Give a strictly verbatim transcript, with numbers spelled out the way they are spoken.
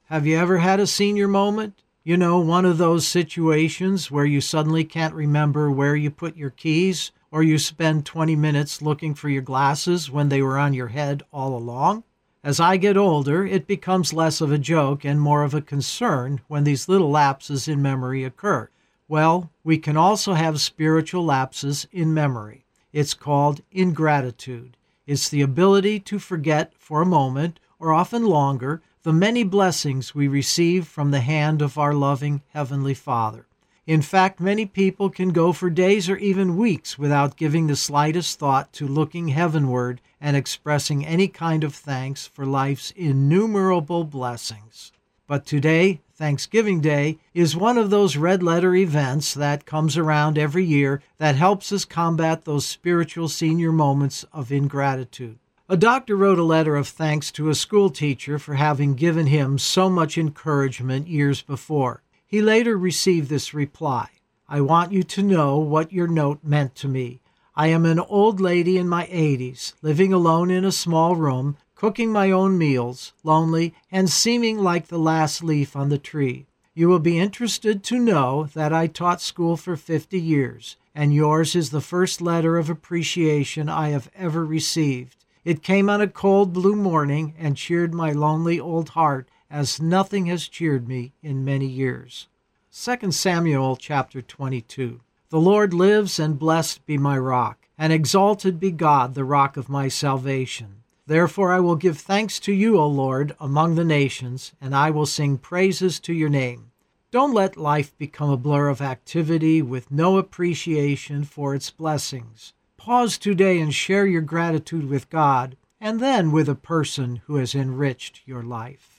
Have you ever had a senior moment? You know, one of those situations where you suddenly can't remember where you put your keys, or you spend twenty minutes looking for your glasses when they were on your head all along? As I get older, it becomes less of a joke and more of a concern when these little lapses in memory occur. Well, we can also have spiritual lapses in memory. It's called ingratitude. It's the ability to forget for a moment, or often longer, the many blessings we receive from the hand of our loving Heavenly Father. In fact, many people can go for days or even weeks without giving the slightest thought to looking heavenward and expressing any kind of thanks for life's innumerable blessings. But today, Thanksgiving Day, is one of those red-letter events that comes around every year that helps us combat those spiritual senior moments of ingratitude. A doctor wrote a letter of thanks to a school teacher for having given him so much encouragement years before. He later received this reply: "I want you to know what your note meant to me. I am an old lady in my eighties, living alone in a small room, cooking my own meals, lonely, and seeming like the last leaf on the tree. You will be interested to know that I taught school for fifty years, and yours is the first letter of appreciation I have ever received. It came on a cold blue morning and cheered my lonely old heart as nothing has cheered me in many years." Second Samuel chapter twenty-two. The Lord lives, and blessed be my rock, and exalted be God, the rock of my salvation. Therefore I will give thanks to you, O Lord, among the nations, and I will sing praises to your name. Don't let life become a blur of activity with no appreciation for its blessings. Pause today and share your gratitude with God, and then with a person who has enriched your life.